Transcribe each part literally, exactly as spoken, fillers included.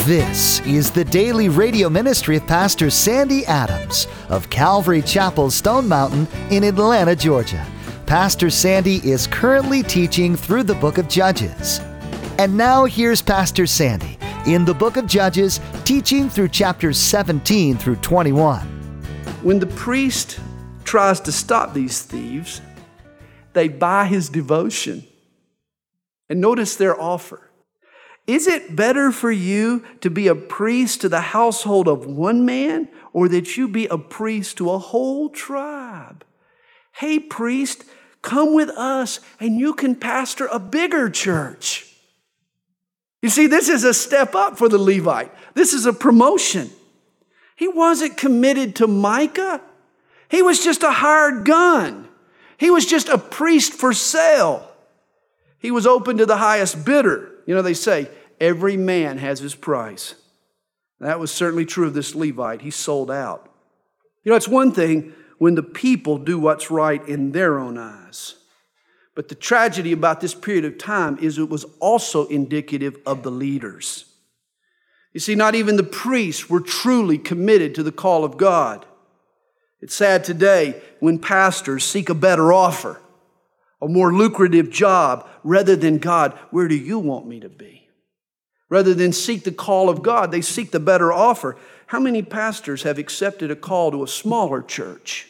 This is the daily radio ministry of Pastor Sandy Adams of Calvary Chapel, Stone Mountain in Atlanta, Georgia. Pastor Sandy is currently teaching through the book of Judges. And now here's Pastor Sandy in the book of Judges, teaching through chapters seventeen through twenty-one. When the priest tries to stop these thieves, they buy his devotion. And notice their offer. Is it better for you to be a priest to the household of one man, or that you be a priest to a whole tribe? Hey, priest, come with us and you can pastor a bigger church. You see, this is a step up for the Levite. This is a promotion. He wasn't committed to Micah. He was just a hired gun. He was just a priest for sale. He was open to the highest bidder. You know, they say, every man has his price. That was certainly true of this Levite. He sold out. You know, it's one thing when the people do what's right in their own eyes. But the tragedy about this period of time is it was also indicative of the leaders. You see, not even the priests were truly committed to the call of God. It's sad today when pastors seek a better offer, a more lucrative job, rather than, God, where do you want me to be? Rather than seek the call of God, they seek the better offer. How many pastors have accepted a call to a smaller church?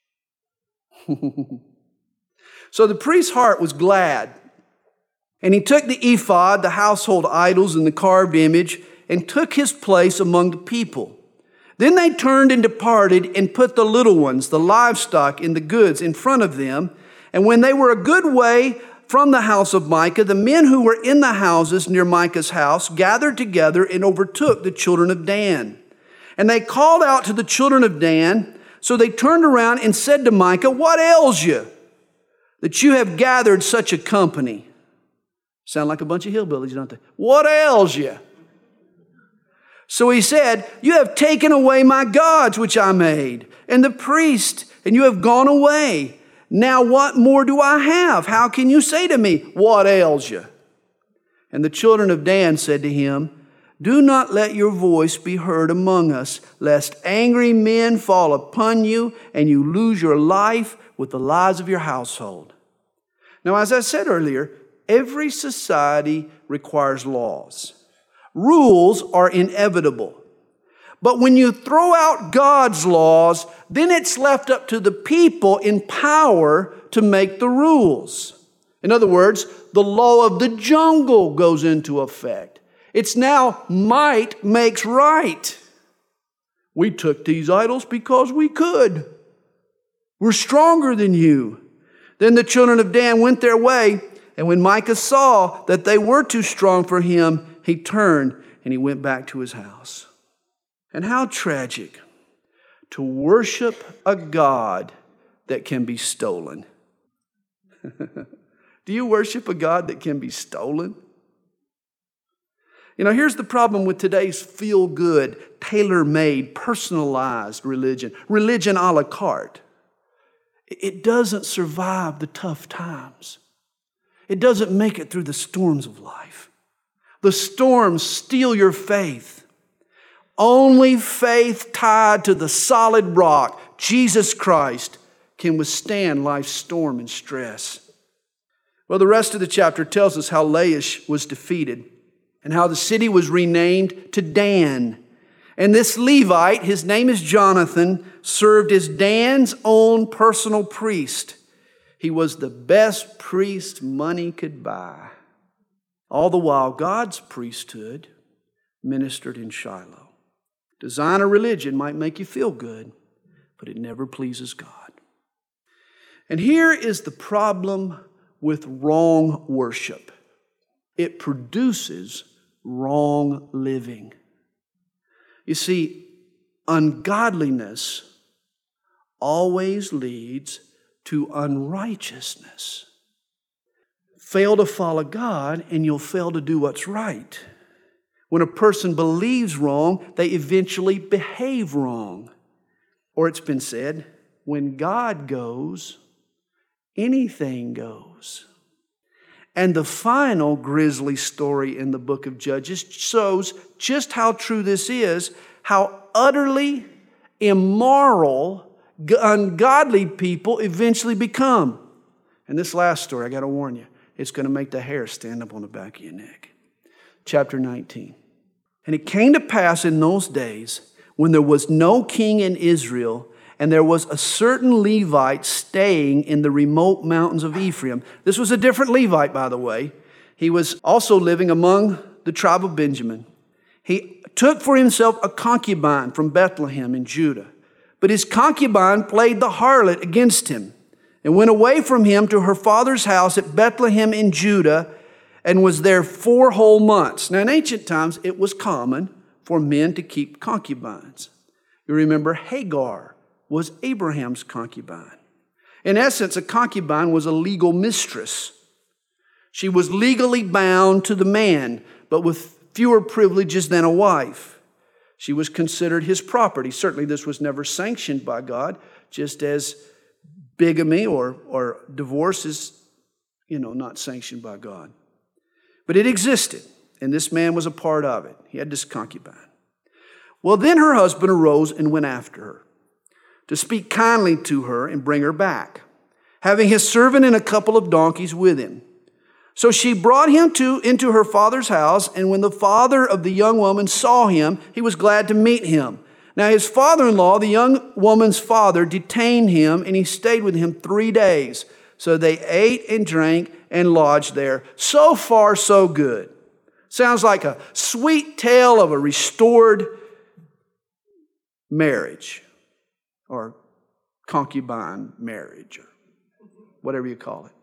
So the priest's heart was glad. And he took the ephod, the household idols, and the carved image, and took his place among the people. Then they turned and departed and put the little ones, the livestock, and the goods in front of them. And when they were a good way from the house of Micah, the men who were in the houses near Micah's house gathered together and overtook the children of Dan. And they called out to the children of Dan. So they turned around and said to Micah, "What ails you, that you have gathered such a company?" Sound like a bunch of hillbillies, don't they? What ails you? So he said, "You have taken away my gods which I made, and the priest, and you have gone away. Now what more do I have? How can you say to me, what ails you?" And the children of Dan said to him, "Do not let your voice be heard among us, lest angry men fall upon you and you lose your life with the lives of your household." Now, as I said earlier, every society requires laws. Rules are inevitable. But when you throw out God's laws, then it's left up to the people in power to make the rules. In other words, the law of the jungle goes into effect. It's now might makes right. We took these idols because we could. We're stronger than you. Then the children of Dan went their way, and when Micah saw that they were too strong for him, he turned and he went back to his house. And how tragic to worship a God that can be stolen. Do you worship a God that can be stolen? You know, here's the problem with today's feel-good, tailor-made, personalized religion. Religion a la carte. It doesn't survive the tough times. It doesn't make it through the storms of life. The storms steal your faith. Only faith tied to the solid rock, Jesus Christ, can withstand life's storm and stress. Well, the rest of the chapter tells us how Laish was defeated and how the city was renamed to Dan. And this Levite, his name is Jonathan, served as Dan's own personal priest. He was the best priest money could buy. All the while, God's priesthood ministered in Shiloh. Design a religion might make you feel good, but it never pleases God. And here is the problem with wrong worship. It produces wrong living. You see, ungodliness always leads to unrighteousness. Fail to follow God and you'll fail to do what's right. When a person believes wrong, they eventually behave wrong. Or it's been said, when God goes, anything goes. And the final grisly story in the book of Judges shows just how true this is, how utterly immoral, ungodly people eventually become. And this last story, I got to warn you, it's going to make the hair stand up on the back of your neck. Chapter nineteen. And it came to pass in those days when there was no king in Israel, and there was a certain Levite staying in the remote mountains of Ephraim. This was a different Levite, by the way. He was also living among the tribe of Benjamin. He took for himself a concubine from Bethlehem in Judah. But his concubine played the harlot against him and went away from him to her father's house at Bethlehem in Judah and was there four whole months. Now, in ancient times, it was common for men to keep concubines. You remember Hagar was Abraham's concubine. In essence, a concubine was a legal mistress. She was legally bound to the man, but with fewer privileges than a wife. She was considered his property. Certainly this was never sanctioned by God, just as bigamy or, or divorce is, you know, not sanctioned by God. But it existed, and this man was a part of it. He had this concubine. Well, then her husband arose and went after her, to speak kindly to her and bring her back, having his servant and a couple of donkeys with him. So she brought him to into her father's house, and when the father of the young woman saw him, he was glad to meet him. Now his father-in-law, the young woman's father, detained him, and he stayed with him three days. So they ate and drank and lodged there. So far, so good. Sounds like a sweet tale of a restored marriage, or concubine marriage, or whatever you call it.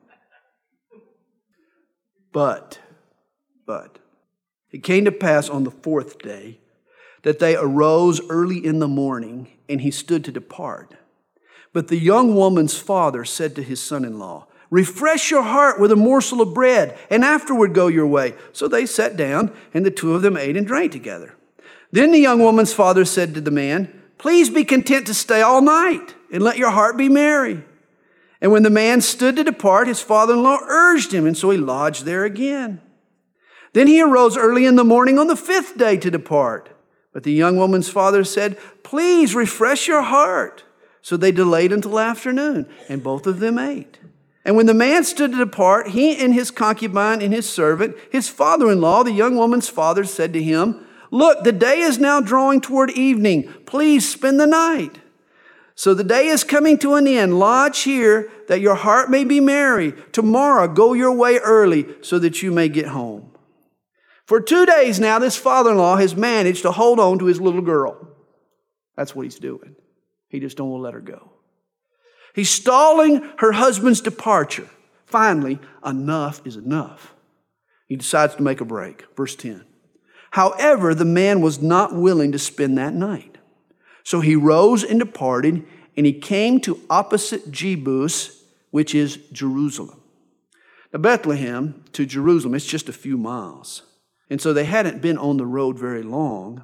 But, but, it came to pass on the fourth day that they arose early in the morning, and he stood to depart. But the young woman's father said to his son-in-law, "Refresh your heart with a morsel of bread, and afterward go your way." So they sat down, and the two of them ate and drank together. Then the young woman's father said to the man, "Please be content to stay all night, and let your heart be merry." And when the man stood to depart, his father-in-law urged him, and so he lodged there again. Then he arose early in the morning on the fifth day to depart. But the young woman's father said, "Please refresh your heart." So they delayed until afternoon, and both of them ate. And when the man stood to depart, he and his concubine and his servant, his father-in-law, the young woman's father, said to him, "Look, the day is now drawing toward evening. Please spend the night. So the day is coming to an end. Lodge here, that your heart may be merry. Tomorrow go your way early, so that you may get home." For two days now, this father-in-law has managed to hold on to his little girl. That's what he's doing. He just don't want to let her go. He's stalling her husband's departure. Finally, enough is enough. He decides to make a break. Verse ten. However, the man was not willing to spend that night. So he rose and departed, and he came to opposite Jebus, which is Jerusalem. Now, Bethlehem to Jerusalem, it's just a few miles. And so they hadn't been on the road very long.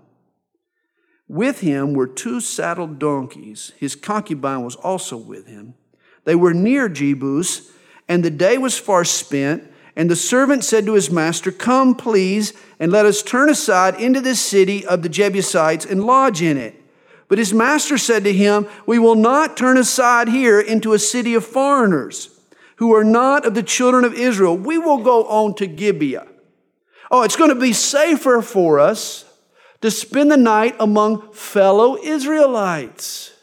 With him were two saddled donkeys. His concubine was also with him. They were near Jebus, and the day was far spent. And the servant said to his master, "Come, please, and let us turn aside into this city of the Jebusites and lodge in it." But his master said to him, "We will not turn aside here into a city of foreigners who are not of the children of Israel. We will go on to Gibeah. Oh, it's going to be safer for us to spend the night among fellow Israelites."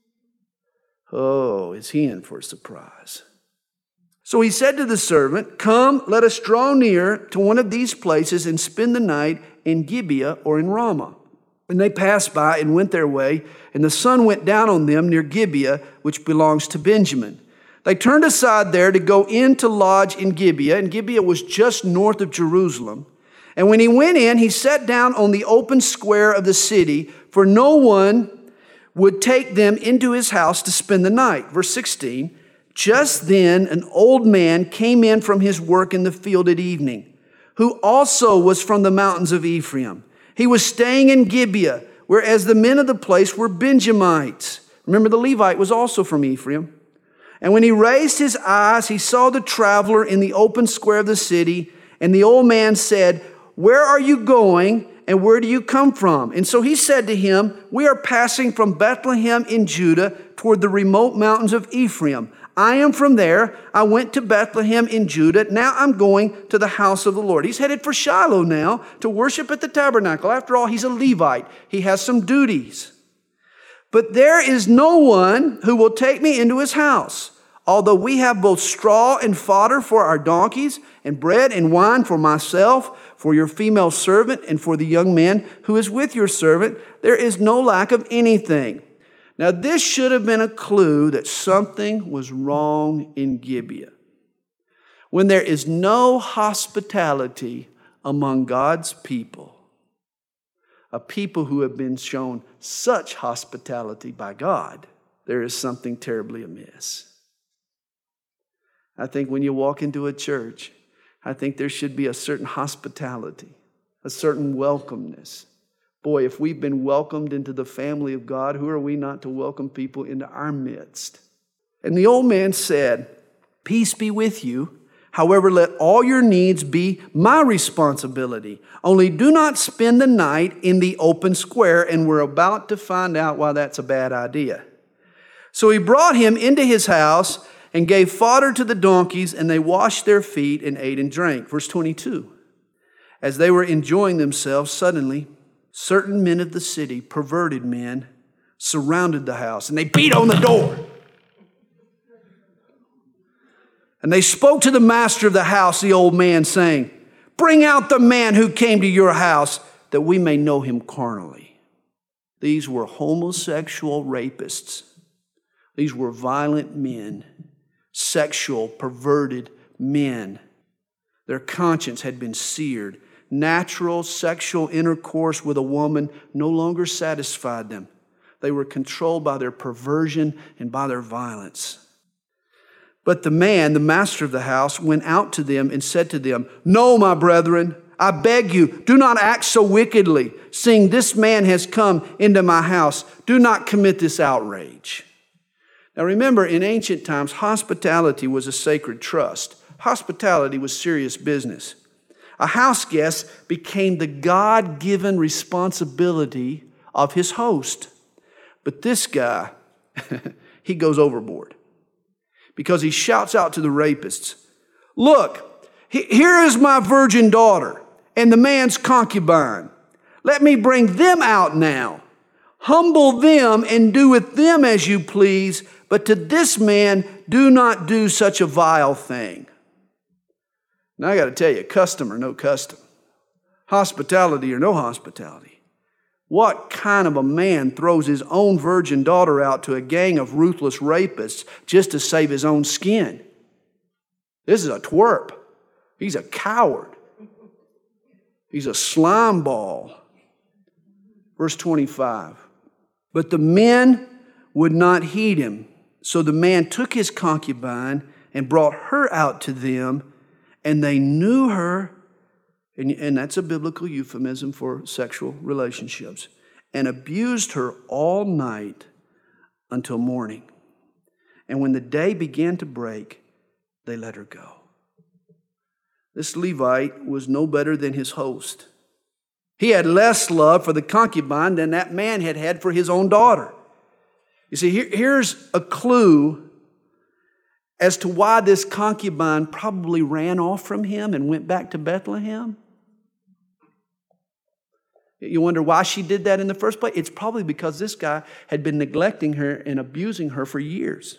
Oh, is he in for a surprise? So he said to the servant, "Come, let us draw near to one of these places and spend the night in Gibeah or in Ramah." And they passed by and went their way, and the sun went down on them near Gibeah, which belongs to Benjamin. They turned aside there to go in to lodge in Gibeah, and Gibeah was just north of Jerusalem. And when he went in, he sat down on the open square of the city, for no one would take them into his house to spend the night. Verse sixteen, just then an old man came in from his work in the field at evening, who also was from the mountains of Ephraim. He was staying in Gibeah, whereas the men of the place were Benjamites. Remember, the Levite was also from Ephraim. And when he raised his eyes, he saw the traveler in the open square of the city. And the old man said, "Where are you going, and where do you come from?" And so he said to him, "We are passing from Bethlehem in Judah toward the remote mountains of Ephraim. I am from there. I went to Bethlehem in Judah. Now I'm going to the house of the Lord." He's headed for Shiloh now to worship at the tabernacle. After all, he's a Levite. He has some duties. "But there is no one who will take me into his house, although we have both straw and fodder for our donkeys, and bread and wine for myself, for your female servant, and for the young man who is with your servant. There is no lack of anything." Now, this should have been a clue that something was wrong in Gibeah. When there is no hospitality among God's people, a people who have been shown such hospitality by God, there is something terribly amiss. I think when you walk into a church, I think there should be a certain hospitality, a certain welcomeness. Boy, if we've been welcomed into the family of God, who are we not to welcome people into our midst? And the old man said, "Peace be with you. However, let all your needs be my responsibility. Only do not spend the night in the open square." And we're about to find out why that's a bad idea. So he brought him into his house and gave fodder to the donkeys, and they washed their feet and ate and drank. Verse twenty-two. As they were enjoying themselves, suddenly certain men of the city, perverted men, surrounded the house, and they beat on the door. And they spoke to the master of the house, the old man, saying, "Bring out the man who came to your house, that we may know him carnally." These were homosexual rapists. These were violent men, sexual, perverted men. Their conscience had been seared. Natural sexual intercourse with a woman no longer satisfied them. They were controlled by their perversion and by their violence. But the man, the master of the house, went out to them and said to them, "No, my brethren, I beg you, do not act so wickedly. Seeing this man has come into my house, do not commit this outrage." Now remember, in ancient times, hospitality was a sacred trust. Hospitality was serious business. A house guest became the God-given responsibility of his host. But this guy, he goes overboard, because he shouts out to the rapists, "Look, here is my virgin daughter and the man's concubine. Let me bring them out now. Humble them and do with them as you please, but to this man do not do such a vile thing." Now I got to tell you, custom or no custom, hospitality or no hospitality, what kind of a man throws his own virgin daughter out to a gang of ruthless rapists just to save his own skin? This is a twerp. He's a coward. He's a slime ball. Verse twenty-five. But the men would not heed him. So the man took his concubine and brought her out to them, and they knew her, and, and that's a biblical euphemism for sexual relationships, and abused her all night until morning. And when the day began to break, they let her go. This Levite was no better than his host. He had less love for the concubine than that man had had for his own daughter. You see, here, here's a clue as to why this concubine probably ran off from him and went back to Bethlehem. You wonder why she did that in the first place? It's probably because this guy had been neglecting her and abusing her for years.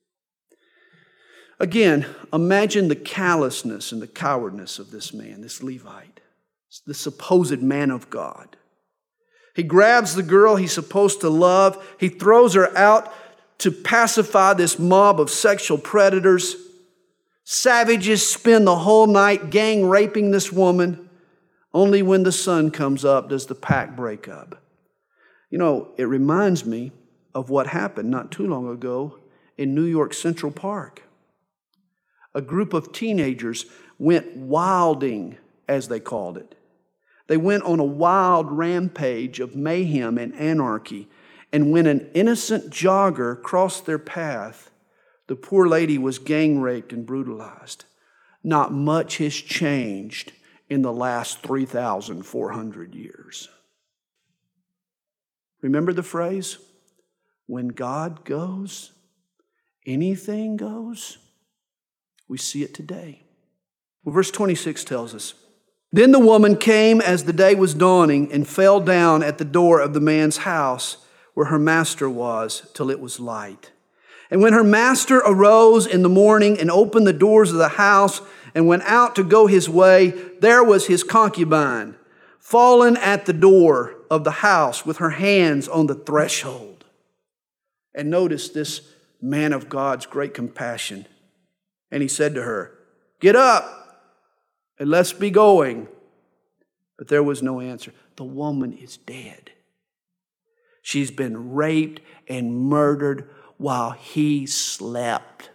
Again, imagine the callousness and the cowardness of this man, this Levite, the supposed man of God. He grabs the girl he's supposed to love. He throws her out to pacify this mob of sexual predators. Savages spend the whole night gang raping this woman. Only when the sun comes up does the pack break up. You know, it reminds me of what happened not too long ago in New York Central Park. A group of teenagers went wilding, as they called it. They went on a wild rampage of mayhem and anarchy. And when an innocent jogger crossed their path, The poor lady was gang raped and brutalized. Not much has changed in the last three thousand four hundred years. Remember the phrase? When God goes, anything goes. We see it today. Well, verse twenty-six tells us, Then the woman came as the day was dawning and fell down at the door of the man's house where her master was till it was light. And when her master arose in the morning and opened the doors of the house and went out to go his way, there was his concubine, fallen at the door of the house with her hands on the threshold. And notice this man of God's great compassion. And he said to her, Get up and let's be going. But there was no answer. The woman is dead. She's been raped and murdered while he slept.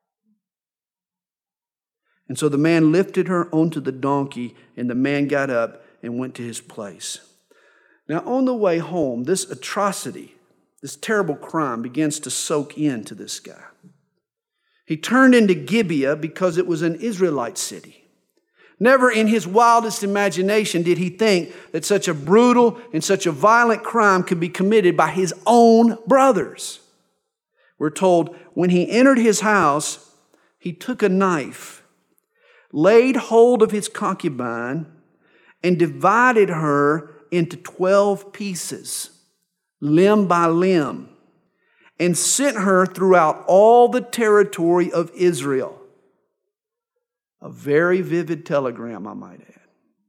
And so the man lifted her onto the donkey, and the man got up and went to his place. Now, on the way home, this atrocity, this terrible crime begins to soak into this guy. He turned into Gibeah because it was an Israelite city. Never in his wildest imagination did he think that such a brutal and such a violent crime could be committed by his own brothers. We're told when he entered his house, he took a knife, laid hold of his concubine, and divided her into twelve pieces, limb by limb, and sent her throughout all the territory of Israel. A very vivid telegram, I might add.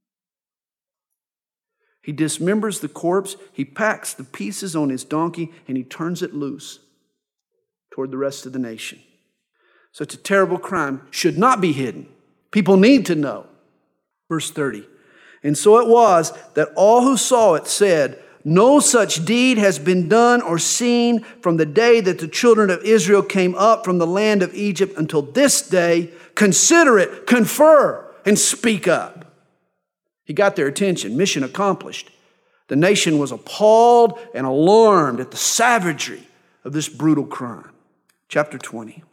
He dismembers the corpse, he packs the pieces on his donkey, and he turns it loose toward the rest of the nation. Such a terrible crime should not be hidden. People need to know. Verse thirty. And so it was that all who saw it said, No such deed has been done or seen from the day that the children of Israel came up from the land of Egypt until this day. Consider it, confer, and speak up. He got their attention. Mission accomplished. The nation was appalled and alarmed at the savagery of this brutal crime. Chapter twenty.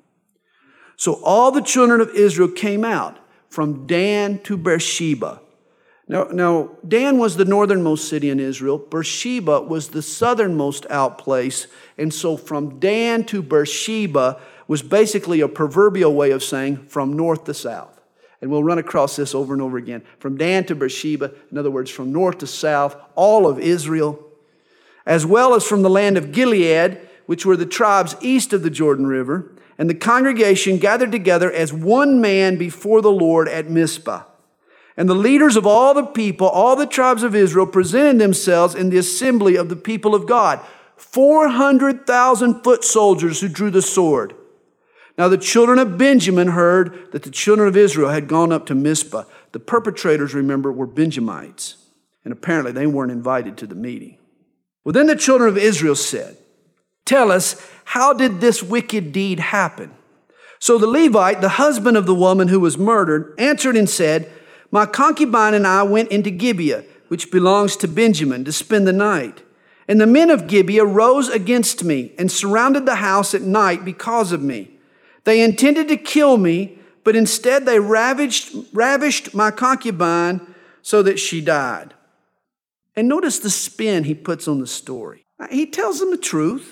So all the children of Israel came out from Dan to Beersheba. Now, now, Dan was the northernmost city in Israel. Beersheba was the southernmost outplace. And so from Dan to Beersheba was basically a proverbial way of saying from north to south. And we'll run across this over and over again. From Dan to Beersheba, in other words, from north to south, all of Israel, as well as from the land of Gilead, which were the tribes east of the Jordan River. And the congregation gathered together as one man before the Lord at Mizpah. And the leaders of all the people, all the tribes of Israel, presented themselves in the assembly of the people of God. four hundred thousand foot soldiers who drew the sword. Now the children of Benjamin heard that the children of Israel had gone up to Mizpah. The perpetrators, remember, were Benjamites. And apparently they weren't invited to the meeting. Well, then the children of Israel said, Tell us, how did this wicked deed happen? So the Levite, the husband of the woman who was murdered, answered and said, My concubine and I went into Gibeah, which belongs to Benjamin, to spend the night. And the men of Gibeah rose against me and surrounded the house at night because of me. They intended to kill me, but instead they ravaged, ravished my concubine so that she died. And notice the spin he puts on the story. He tells them the truth.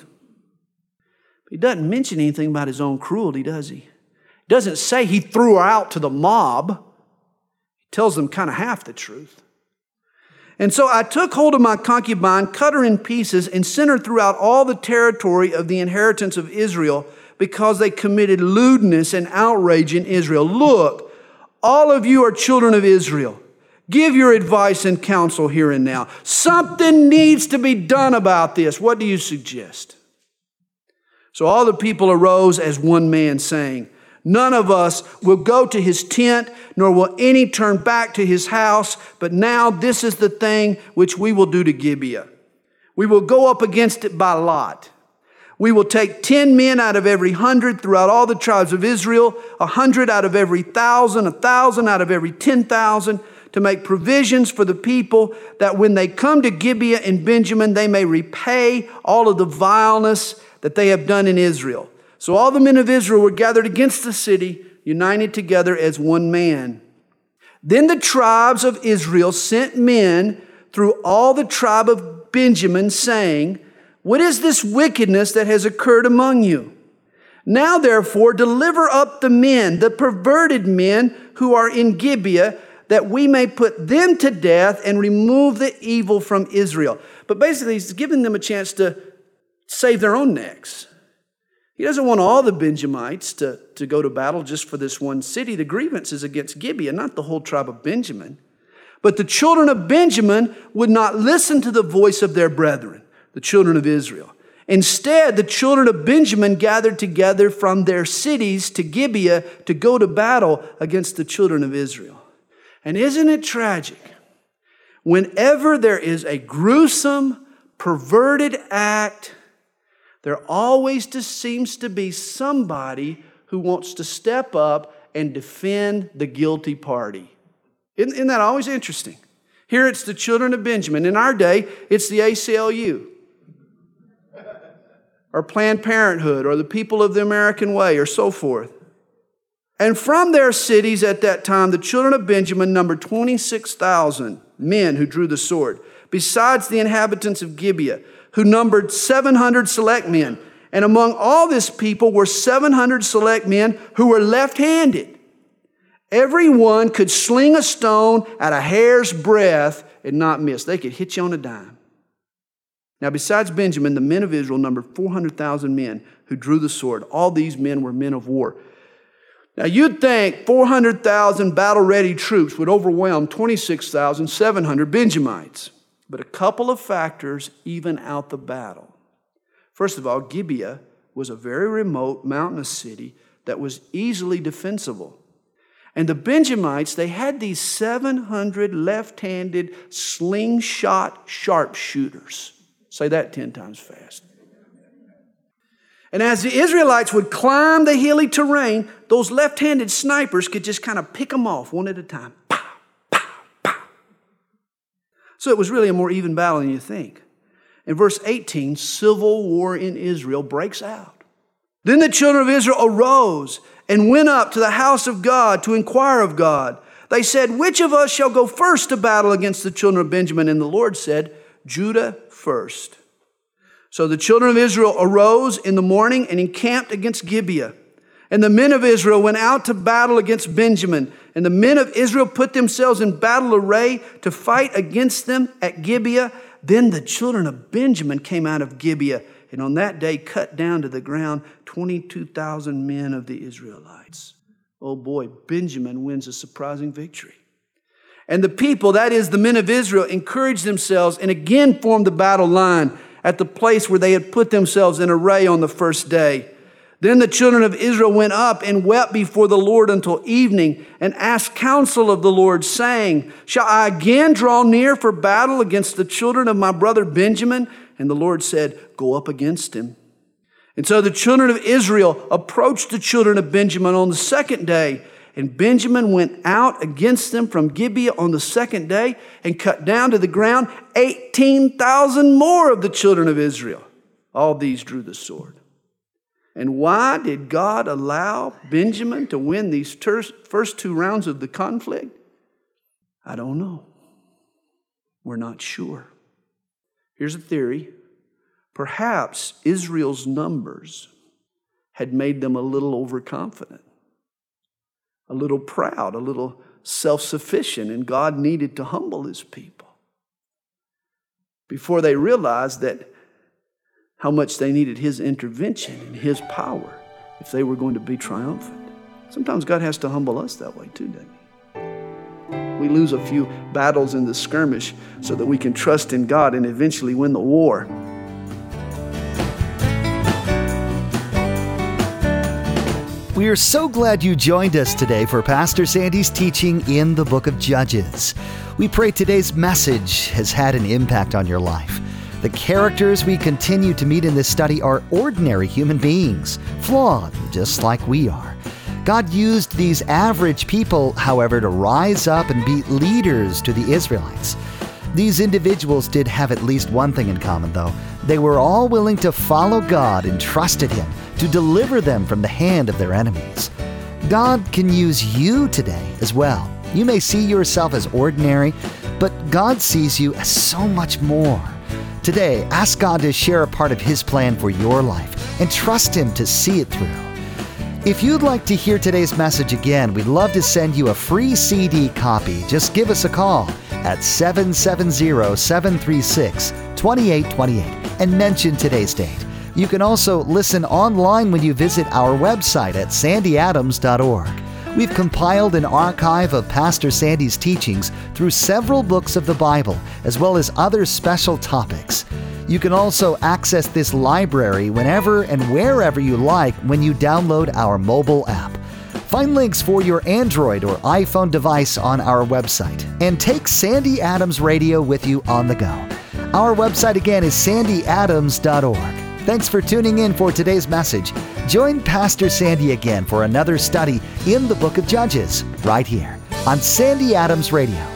He doesn't mention anything about his own cruelty, does he? He doesn't say he threw her out to the mob. He tells them kind of half the truth. And so I took hold of my concubine, cut her in pieces, and sent her throughout all the territory of the inheritance of Israel because they committed lewdness and outrage in Israel. Look, all of you are children of Israel. Give your advice and counsel here and now. Something needs to be done about this. What do you suggest? So all the people arose as one man, saying, None of us will go to his tent, nor will any turn back to his house. But now this is the thing which we will do to Gibeah. We will go up against it by lot. We will take ten men out of every hundred throughout all the tribes of Israel, a hundred out of every thousand, a thousand out of every ten thousand, to make provisions for the people, that when they come to Gibeah and Benjamin, they may repay all of the vileness that they have done in Israel. So all the men of Israel were gathered against the city, united together as one man. Then the tribes of Israel sent men through all the tribe of Benjamin, saying, "What is this wickedness that has occurred among you? Now therefore deliver up the men, the perverted men who are in Gibeah, that we may put them to death and remove the evil from Israel." But basically, he's giving them a chance to save their own necks. He doesn't want all the Benjamites to, to go to battle just for this one city. The grievance is against Gibeah, not the whole tribe of Benjamin. But the children of Benjamin would not listen to the voice of their brethren, the children of Israel. Instead, the children of Benjamin gathered together from their cities to Gibeah to go to battle against the children of Israel. And isn't it tragic? Whenever there is a gruesome, perverted act, there always just seems to be somebody who wants to step up and defend the guilty party. Isn't, isn't that always interesting? Here it's the children of Benjamin. In our day, it's the A C L U or Planned Parenthood or the People of the American Way or so forth. And from their cities at that time, the children of Benjamin numbered twenty-six thousand men who drew the sword, besides the inhabitants of Gibeah, who numbered seven hundred select men. And among all this people were seven hundred select men who were left-handed. Everyone could sling a stone at a hair's breadth and not miss. They could hit you on a dime. Now, besides Benjamin, the men of Israel numbered four hundred thousand men who drew the sword. All these men were men of war. Now, you'd think four hundred thousand battle-ready troops would overwhelm twenty-six thousand seven hundred Benjamites. But a couple of factors even out the battle. First of all, Gibeah was a very remote mountainous city that was easily defensible. And the Benjamites, they had these seven hundred left-handed slingshot sharpshooters. Say that ten times fast. And as the Israelites would climb the hilly terrain, those left-handed snipers could just kind of pick them off one at a time. Pow, pow, pow. So it was really a more even battle than you think. In verse eighteen, civil war in Israel breaks out. Then the children of Israel arose and went up to the house of God to inquire of God. They said, "Which of us shall go first to battle against the children of Benjamin?" And the Lord said, "Judah first." So the children of Israel arose in the morning and encamped against Gibeah. And the men of Israel went out to battle against Benjamin. And the men of Israel put themselves in battle array to fight against them at Gibeah. Then the children of Benjamin came out of Gibeah, and on that day cut down to the ground twenty-two thousand men of the Israelites. Oh boy, Benjamin wins a surprising victory. And the people, that is the men of Israel, encouraged themselves and again formed the battle line at the place where they had put themselves in array on the first day. Then the children of Israel went up and wept before the Lord until evening and asked counsel of the Lord, saying, "Shall I again draw near for battle against the children of my brother Benjamin?" And the Lord said, "Go up against him." And so the children of Israel approached the children of Benjamin on the second day. And Benjamin went out against them from Gibeah on the second day and cut down to the ground eighteen thousand more of the children of Israel. All these drew the sword. And why did God allow Benjamin to win these ter- first two rounds of the conflict? I don't know. We're not sure. Here's a theory. Perhaps Israel's numbers had made them a little overconfident, a little proud, a little self-sufficient, and God needed to humble his people before they realized that how much they needed his intervention and his power if they were going to be triumphant. Sometimes God has to humble us that way too, doesn't he? We lose a few battles in the skirmish so that we can trust in God and eventually win the war. We are so glad you joined us today for Pastor Sandy's teaching in the book of Judges. We pray today's message has had an impact on your life. The characters we continue to meet in this study are ordinary human beings, flawed just like we are. God used these average people, however, to rise up and be leaders to the Israelites. These individuals did have at least one thing in common, though. They were all willing to follow God and trusted Him to deliver them from the hand of their enemies. God can use you today as well. You may see yourself as ordinary, but God sees you as so much more. Today, ask God to share a part of His plan for your life and trust Him to see it through. If you'd like to hear today's message again, we'd love to send you a free C D copy. Just give us a call at seven seven zero, seven three six, two eight two eight and mention today's date. You can also listen online when you visit our website at sandy adams dot org. We've compiled an archive of Pastor Sandy's teachings through several books of the Bible, as well as other special topics. You can also access this library whenever and wherever you like when you download our mobile app. Find links for your Android or iPhone device on our website, and take Sandy Adams Radio with you on the go. Our website again is sandy adams dot org. Thanks for tuning in for today's message. Join Pastor Sandy again for another study in the book of Judges, right here on Sandy Adams Radio.